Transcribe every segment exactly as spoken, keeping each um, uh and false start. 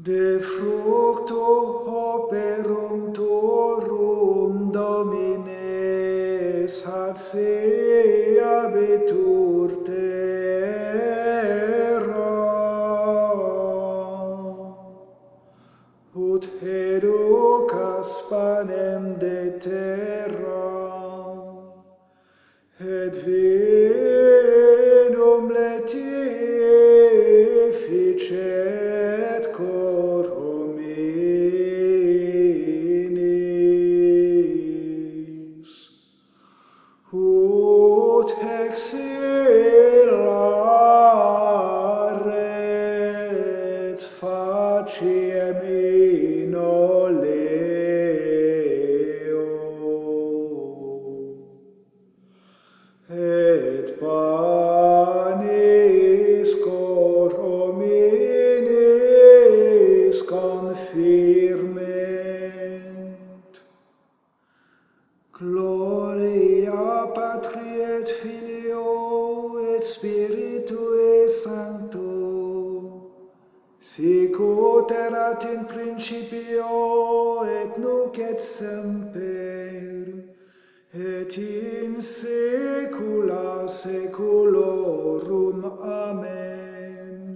De fructo operum tuorum, Domine, saciabitur terra, ut educas panem de terra, et vinum letificet corum innis, ut exilaret faciem in oleo, et panis corum innis confirment. Gloria Patri et Filio et Spiritui Sancto, sic ut erat in principio et nunc et semper, et in saecula saeculorum. Amen.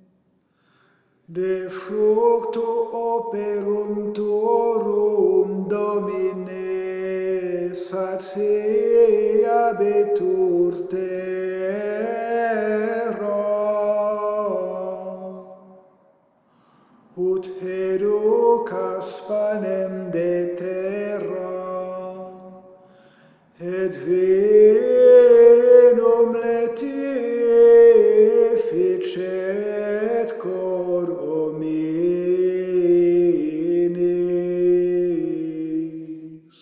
De fructo operum tuorum, Domine, saciabitur terra, ut educas panem de terra, et vinum letificet corum innis,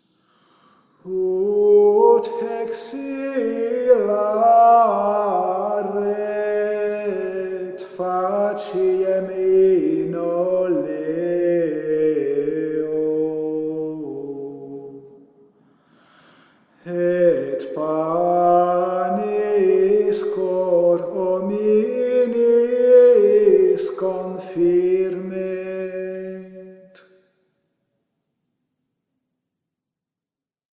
ut exilaret faciem in oleo, et panis corum